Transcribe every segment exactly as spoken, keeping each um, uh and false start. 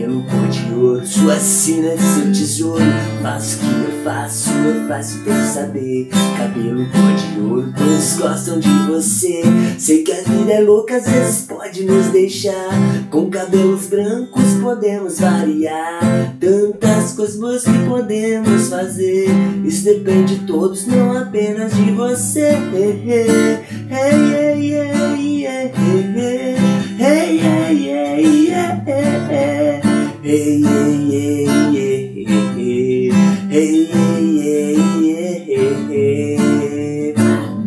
cabelo cor de ouro, sua sina é seu tesouro. Faço o que eu faço, eu faço tem que saber. Cabelo cor de ouro, todos gostam de você. Sei que a vida é louca, às vezes pode nos deixar. Com cabelos brancos podemos variar. Tantas coisas boas que podemos fazer. Isso depende de todos, não apenas de você. Hey, hey, hey, hey, hey, hey. Hey, hey, hey, yeah, yeah, yeah. Hey, hey, hey, yeah, yeah. Hey, hey, hey, yeah, yeah.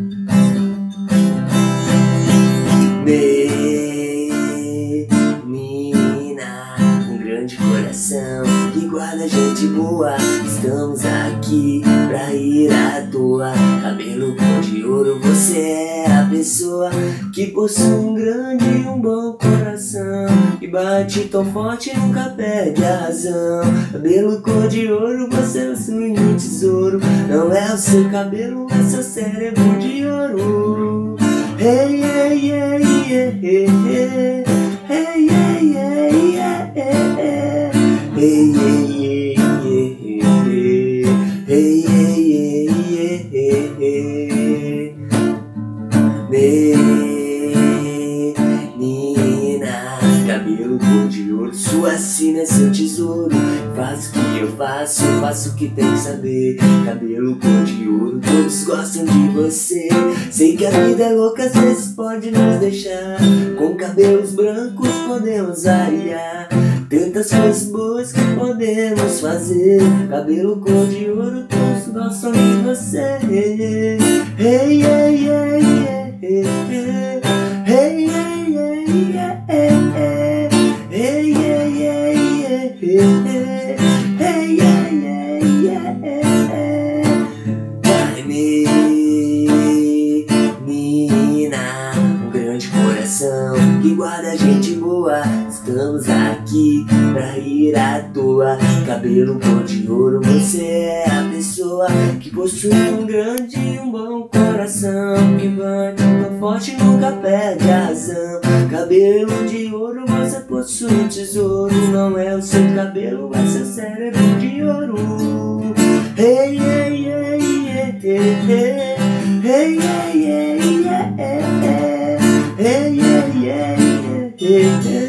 Menina, um grande coração que guarda gente boa. Estamos aqui pra ir à toa. Cabelo cor de ouro, você é a pessoa que possui um grande e um bom coração, que bate tão forte nunca perde a razão. Cabelo cor de ouro, você possui um tesouro. Não é o seu cabelo, é seu cérebro de ouro. Hey, hey, hey, hey, hey, hey. Hey, hey, hey, yeah, yeah, yeah. Hey, hey, hey, yeah, yeah. Hey, hey, hey, yeah, yeah. Menina, cabelo cor de ouro, sua sina é seu tesouro. Faço o que eu faço, eu faço o que tem que saber. Cabelo cor de ouro, todos gostam de você. Sei que a vida é louca, às vezes pode nos deixar. Com cabelos brancos podemos variar. Tantas coisas boas que podemos fazer. Cabelo cor de ouro, todos gostam de você. Hey, hey, hey, hey, hey, hey. Hey, hey, hey, yeah, yeah. Hey, hey, hey, yeah, yeah. Hey, hey, hey, yeah, yeah. Ai, menina, um grande coração que guarda gente boa. Estamos aqui pra ir à toa. Cabelo cor de ouro, você é a pessoa que possui um grande e um bom coração, que bate tão forte nunca perde a razão. Cabelo de ouro, você possui um tesouro. Não é o seu cabelo, é seu cérebro de ouro. Hey, hey, hey, hey, hey, hey. Hey, hey, hey, yeah, yeah, yeah. Hey, hey, hey, yeah, yeah.